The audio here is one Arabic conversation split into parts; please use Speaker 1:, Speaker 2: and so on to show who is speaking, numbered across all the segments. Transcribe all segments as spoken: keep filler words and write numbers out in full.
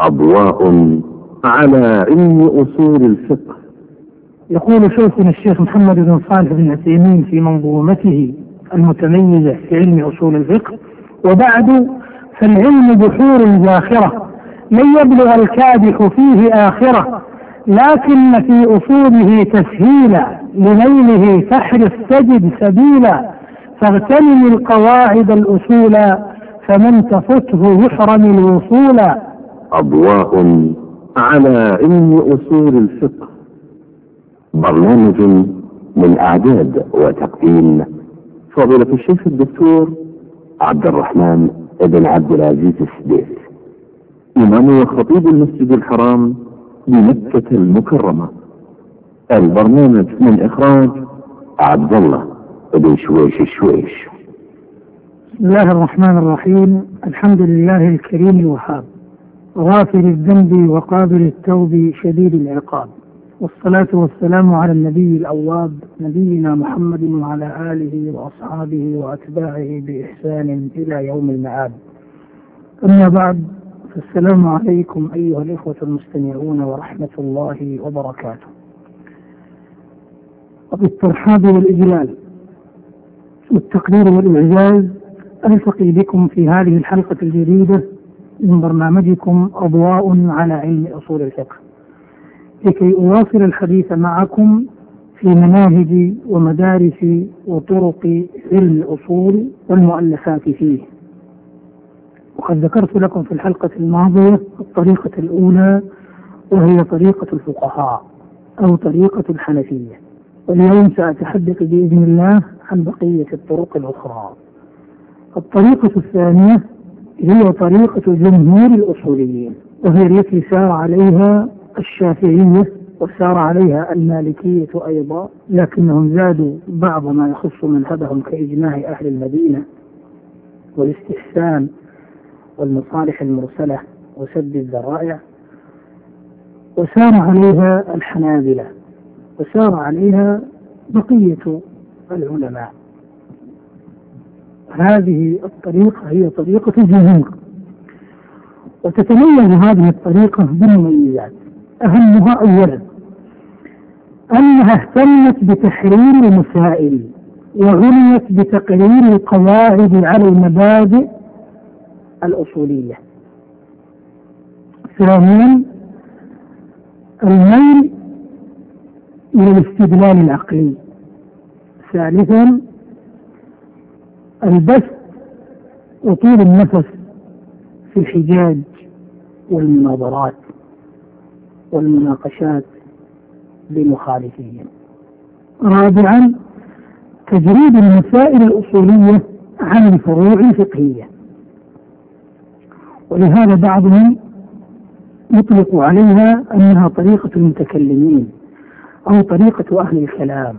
Speaker 1: أضواء على علم أصول الفقه.
Speaker 2: يقول شيخنا الشيخ محمد بن صالح بن عثيمين في منظومته المتميزة في علم أصول الفقه: وبعد فالعلم بحور زاخرة لن يبلغ الكادح فيه آخرة، لكن في أصوله تسهيلا لنيله فاحرص تجد سبيلا، فاغتنم القواعد الأصولا فمن تفته يحرم الوصولا.
Speaker 1: أضواء على علم أصول الفقه، برنامج من إعداد وتقديم فضيلة الشيخ الدكتور عبد الرحمن بن عبد العزيز السديس، إمام وخطيب المسجد الحرام بمكة المكرمة. البرنامج من إخراج عبد الله بن شويش الشويش.
Speaker 2: بسم الله الرحمن الرحيم. الحمد لله الكريم الوهاب، غافر الذنب وقابل التوب شديد العقاب، والصلاة والسلام على النبي الأواب نبينا محمد وعلى آله وأصحابه وأتباعه بإحسان إلى يوم المعاد. أما بعد، فالسلام عليكم أيها الإخوة المستمعون ورحمة الله وبركاته. وبالترحاب والإجلال والتقدير والإعجاز ألتقي بكم في هذه الحلقة الجديدة من برنامجكم أضواء على علم أصول الفقه، لكي أواصل الحديث معكم في مناهج ومدارس وطرق علم الأصول والمؤلفات فيه. وقد ذكرت لكم في الحلقة الماضية الطريقة الأولى، وهي طريقة الفقهاء أو طريقة الحنفية، واليوم سأتحدث بإذن الله عن بقية الطرق الأخرى. الطريقة الثانية هي طريقة جمهور الأصوليين، وهي التي سار عليها الشافعية وسار عليها المالكية أيضا، لكنهم زادوا بعض ما يخص مذهبهم كإجماع أهل المدينة والاستحسان والمصالح المرسلة وسد الذرائع، وسار عليها الحنابلة، وسار عليها بقية العلماء. هذه الطريقة هي طريقة الجمهور، وتتميز هذه الطريقة بمميزات، أهمها أولا أنها اهتمت بتحرير المسائل وعنيت بتقرير القواعد على المبادئ الأصولية. ثانيا الميل إلى الاستدلال العقلي. ثالثا البث وطول النفس في الحجاج والمناظرات والمناقشات بمخالفين. رابعا تجريد المسائل الأصولية عن الفروع الفقهية، ولهذا بعضهم يطلق عليها أنها طريقة المتكلمين أو طريقة أهل الكلام،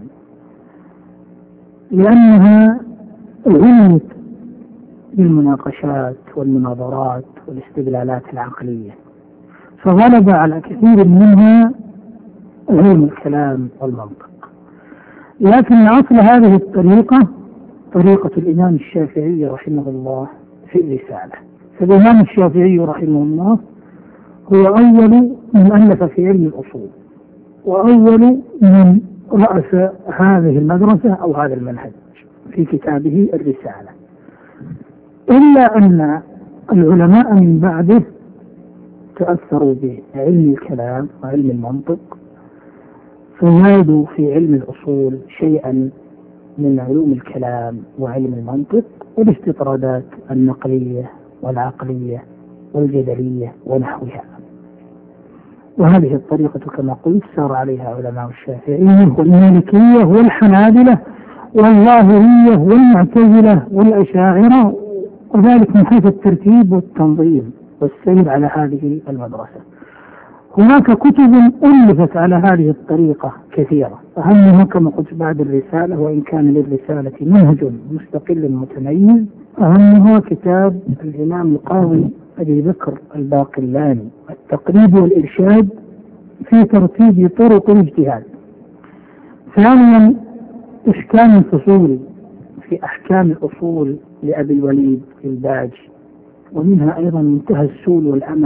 Speaker 2: لأنها عنيت بالمناقشات والمناظرات والاستدلالات العقلية، فغلب على كثير منها علم الكلام والمنطق. لكن أصل هذه الطريقة طريقة الإمام الشافعي رحمه الله في الرسالة. فالإمام الشافعي رحمه الله هو أول من ألف في علم الأصول، وأول من رأس هذه المدرسة أو هذا المنهج في كتابه الرسالة، إلا أن العلماء من بعده تأثروا بعلم الكلام وعلم المنطق، فزادوا في علم الأصول شيئا من علوم الكلام وعلم المنطق والاستطرادات النقلية والعقلية والجدلية ونحوها. وهذه الطريقة كما قلت سار عليها علماء الشافعية والمالكية والحنابلة والظاهرية والمعتزلة والأشاعرة، وذلك من حيث الترتيب والتنظيم والسير على هذه المدرسة. هناك كتب ألفت على هذه الطريقة كثيرة، أهمها كما قلت بعد الرسالة، وإن كان للرسالة منهج مستقل متميز، أهمها كتاب الإمام القاضي أبي بكر الباقلاني التقريب والإرشاد في ترتيب طرق الاجتهاد. ثانيا إحكام الفصول في أحكام الأصول لأبي الوليد الباج، ومنها أيضا منتهى السول والأمل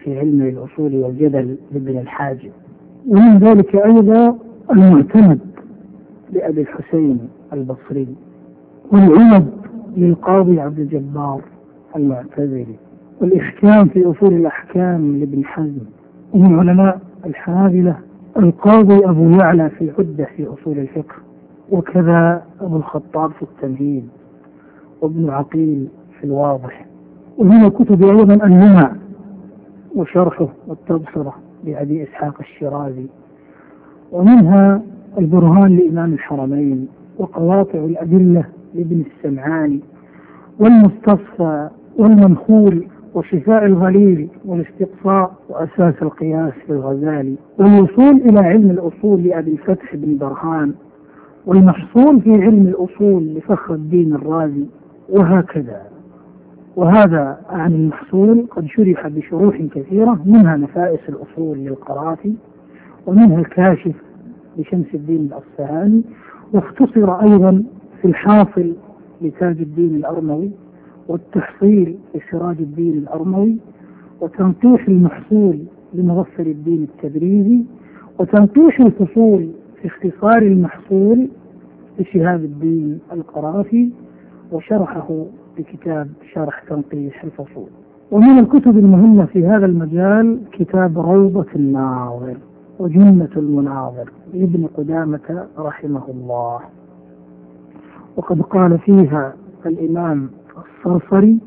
Speaker 2: في علم الأصول والجدل لابن الحاجب. ومن ذلك أيضا المعتمد لأبي الحسين البصري، والعمد للقاضي عبد الجبار المعتزلي، والإحكام في أصول الأحكام لابن حزم. ومن علماء الحنابلة القاضي أبو يعلى في عدة في أصول الفقه، وكذا أبو الخطاب في التمهيد، وابن عقيل في الواضح. ومن الكتب أيضا النمع وشرحه والتبصرة لأبي إسحاق الشيرازي، ومنها البرهان لإمام الحرمين، وقواطع الأدلة لابن السمعاني، والمستصفى والمنخول، وشفاء الغليل، والاستقصاء، وأساس القياس للغزالي، والوصول إلى علم الأصول لأبي الفتح بن برهان، والمحصول في علم الأصول لفخر الدين الرازي، وهكذا. وهذا عن المحصول قد شرح بشروح كثيرة، منها نفائس الأصول للقرافي، ومنها الكاشف لشمس الدين الأصفهاني، واختصر أيضا في الحاصل لتاج الدين الأرموي، والتحصيل لسراج الدين الأرموي، وتنقيح المحصول لمظفر الدين التبريزي، وتنقيح الفصول في اختصار المحصول لشهاب الدين القرافي، وشرحه بكتاب شرح تنقيح الفصول. ومن الكتب المهمة في هذا المجال كتاب روضة الناظر وجنة المناظر لابن قدامة رحمه الله. وقد قال فيها الإمام الصرصري: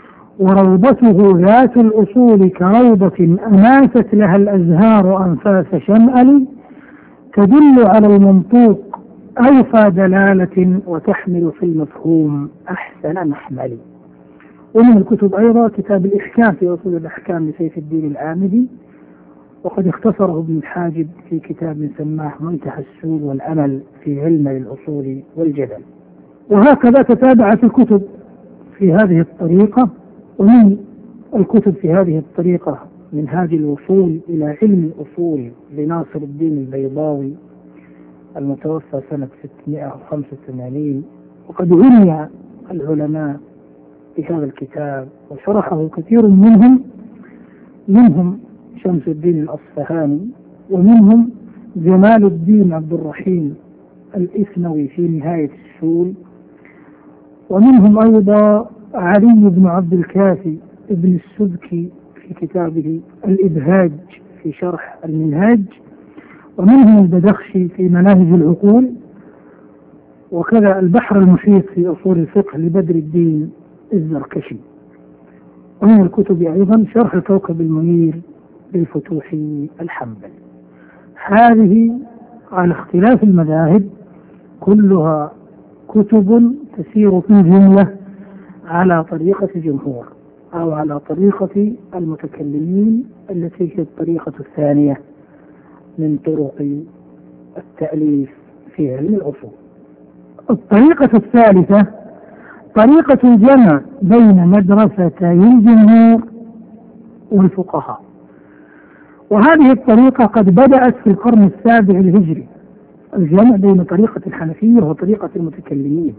Speaker 2: وروضته ذات الأصول كروضة أناست لها الأزهار أنفاس شمأل، تدل على المنطوق أوفى دلالة وتحمل في المفهوم أحسن محمل. ومن الكتب أيضا كتاب الإحكام في أصول الأحكام لسيف الدين العامدي، وقد اختصره ابن الحاجب في كتاب سماه منتهى السول والأمل في علم الأصول والجدل. وهكذا تتابعت الكتب في هذه الطريقة. ومن الكتب في هذه الطريقة منهاج الوصول إلى علم الأصول لناصر الدين البيضاوي المتوفى سنة ستمائة وخمسة وثمانين، وقد عني العلماء بهذا الكتاب وشرحه كثير منهم، منهم شمس الدين الأصفهاني، ومنهم جمال الدين عبد الرحيم الإثنوي في نهاية السول، ومنهم أيضا علي بن عبد الكافي ابن السبكي في كتابه الإبهاج في شرح المنهاج، ومنهم البدخشي في مناهج العقول، وكذا البحر المحيط في أصول الفقه لبدر الدين الزركشي. ومن الكتب أيضا شرح الكوكب المنير للفتوحي الحنبلي. هذه على اختلاف المذاهب كلها كتب تسير في جملة على طريقة الجمهور أو على طريقة المتكلمين التي هي الطريقة الثانية من طرق التأليف في علم الأصول. الطريقة الثالثة طريقة الجمع بين مدرستي الجمهور والفقهاء، وهذه الطريقة قد بدأت في القرن السابع الهجري، الجمع بين طريقة الحنفية وطريقة المتكلمين.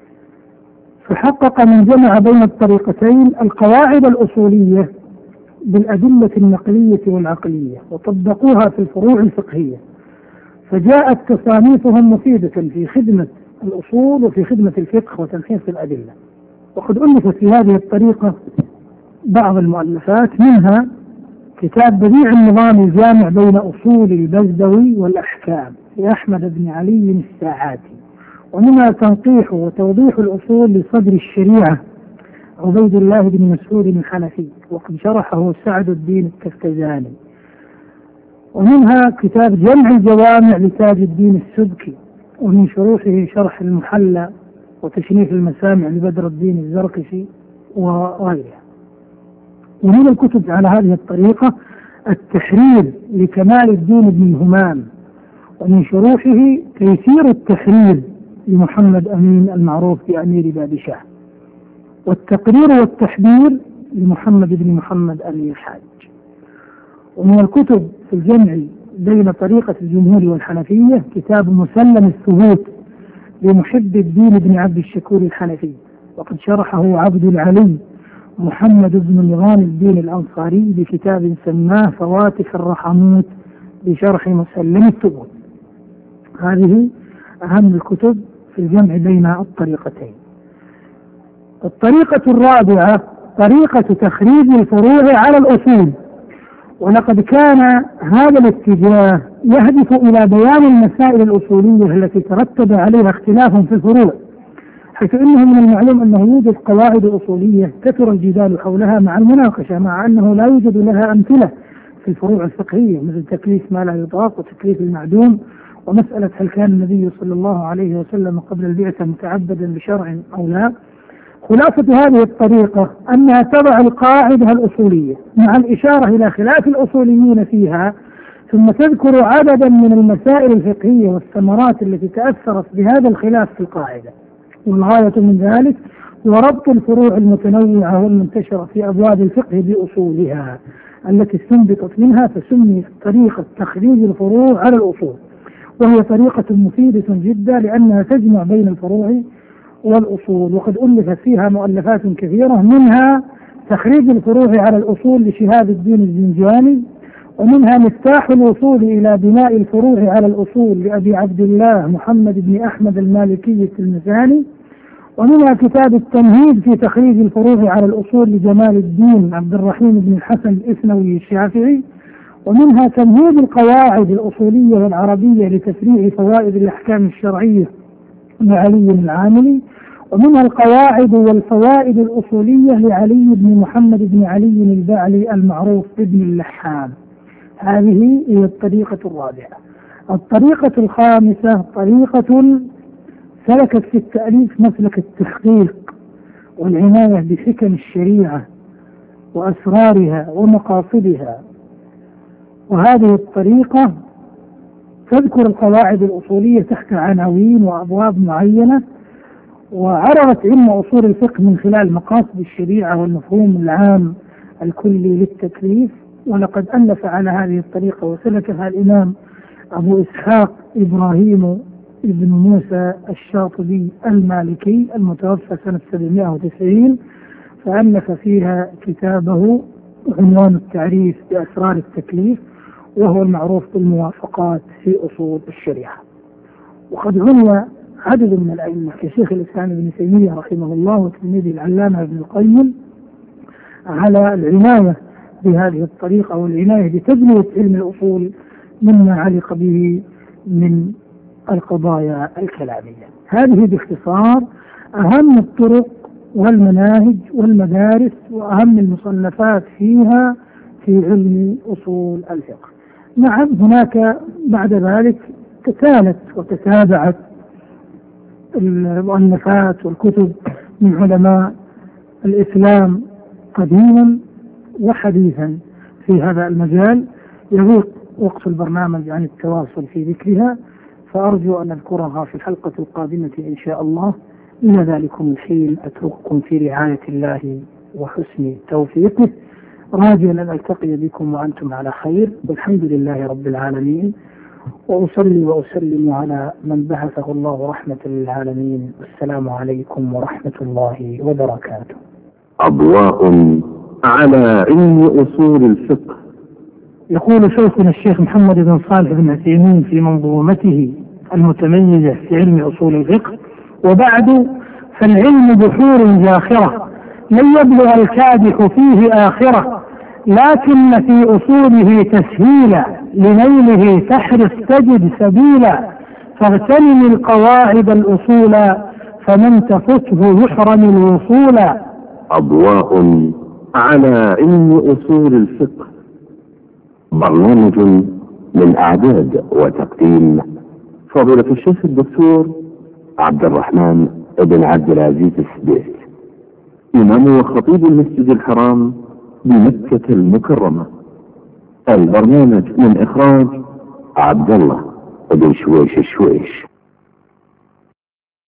Speaker 2: فحقق من جمع بين الطريقتين القواعد الأصولية بالأدلة النقلية والعقلية، وطبقوها في الفروع الفقهية، فجاءت تصانيفهم مفيدة في خدمة الأصول وفي خدمة الفقه وتنحيص الأدلة. وقد ألفت في هذه الطريقة بعض المؤلفات، منها كتاب بديع النظام الجامع بين أصول البزدوي والأحكام لأحمد بن علي الساعاتي، ومنها تنقيح وتوضيح الأصول لصدر الشريعة عبيد الله بن مسعود الحنفي، وقد شرحه سعد الدين التفتزاني. ومنها كتاب جمع الجوامع لتاج الدين السبكي، ومن شروحه شرح المحلى وتشريف المسامع لبدر الدين الزركشي وغيرها. ومن الكتب على هذه الطريقة التحرير لكمال الدين بن همام، ومن شروحه تيسير التحرير لمحمد أمين المعروف بأمير بابشاه، والتقرير والتحبير لمحمد بن محمد أمين الحاج. ومن الكتب في الجمع بين طريقة الجمهور والحنفية كتاب مسلم الثبوت لمحب الدين بن عبد الشكور الحنفي، وقد شرحه عبد العلي محمد بن نظام الدين الأنصاري بكتاب سماه فواتح الرحموت بشرح مسلم الثبوت. هذه أهم الكتب في الجمع بين الطريقتين. الطريقة الرابعة طريقة تخريج الفروع على الأصول، ولقد كان هذا الاتجاه يهدف إلى بيان المسائل الأصولية التي ترتب عليها اختلاف في الفروع، حيث إنه من المعلوم أنه يوجد قواعد أصولية كثر الجدال حولها مع المناقشة، مع أنه لا يوجد لها أمثلة في الفروع الفقهية مثل تكليف ما لا يطاق وتكليف المعدوم، ومسألة هل كان النبي صلى الله عليه وسلم قبل البعثة متعبدا بشرع أو لا. خلاصة هذه الطريقة أنها تضع القاعدة الأصولية مع الإشارة إلى خلاف الأصوليين فيها، ثم تذكر عددا من المسائل الفقهية والثمرات التي تأثرت بهذا الخلاف في القاعدة. والغاية من ذلك هو ربط الفروع المتنوعة والمنتشرة في أبواب الفقه بأصولها التي استنبطت منها، فسميت طريقة تخريج الفروع على الأصول، وهي طريقة مفيدة جدا لأنها تجمع بين الفروع والأصول، وقد ألفت فيها مؤلفات كثيرة، منها تخريج الفروع على الأصول لشهاب الدين الزنجاني، ومنها مفتاح الوصول إلى بناء الفروع على الأصول لأبي عبد الله محمد بن أحمد المالكي التلمساني، ومنها كتاب التمهيد في تخريج الفروع على الأصول لجمال الدين عبد الرحيم بن الحسن الإثنوي الشافعي، ومنها تمهيد القواعد الأصولية والعربية لتفريع فوائد الأحكام الشرعية لعلي العاملي، ومنها القواعد والفوائد الأصولية لعلي بن محمد بن علي البعلي المعروف بابن اللحام. هذه هي الطريقة الرابعة. الطريقة الخامسة طريقة سلكت في التأليف مسلك التحقيق والعناية بحكم الشريعة وأسرارها ومقاصدها، وهذه الطريقة تذكر القواعد الأصولية تحت عناوين وأبواب معينة، وعرضت علم أصول الفقه من خلال مقاصد الشريعة والمفهوم العام الكلي للتكليف. ولقد ألف على هذه الطريقة وسلكها الإمام أبو إسحاق إبراهيم ابن موسى الشاطبي المالكي المتوفى سنة سبعمائة وتسعين، فألف فيها كتابه عنوان التعريف بأسرار التكليف، وهو المعروف بالموافقات في أصول الشريعة. وقد عنوى عدد من الأئمة كشيخ الإسلام ابن تيمية رحمه الله وتلميذه العلامة ابن القيم على العناية بهذه الطريقة والعناية بتبنية علم الأصول مما علق به من القضايا الكلامية. هذه باختصار أهم الطرق والمناهج والمدارس وأهم المصنفات فيها في علم أصول الفقه. نعم، هناك بعد ذلك تتالت وتتابعت المؤلفات والكتب من علماء الإسلام قديما وحديثا في هذا المجال، يضيق وقت البرنامج عن التواصل في ذكرها، فأرجو أن أذكرها في الحلقة القادمة إن شاء الله. إلى ذلكم الحين أترككم في رعاية الله وحسن توفيقه، راجيا أن ألتقي بكم وأنتم على خير، والحمد لله رب العالمين، وأصلي وأسلم على من بعثه الله رحمة للعالمين. والسلام عليكم ورحمة الله وبركاته.
Speaker 1: أضواء على علم أصول الفقه.
Speaker 2: يقول شيخنا الشيخ محمد بن صالح بن عثيمين في منظومته المتميزة في علم أصول الفقه: وبعد فالعلم بحور زاخرة لن يبلغ الكادح فيه آخرة، لكن في أصوله تسهيلا لنيله فاحرص تجد سبيلا، فاغتنم القواعد الأصول فمن تفته يحرم الوصول.
Speaker 1: أضواء على علم أصول الفقه، برنامج من إعداد وتقديم فضيلة الشيخ الدكتور عبد الرحمن بن عبد العزيز السديس، إمام وخطيب المسجد الحرام بمكة المكرمة. البرنامج من إخراج عبد الله بن شويش الشويش.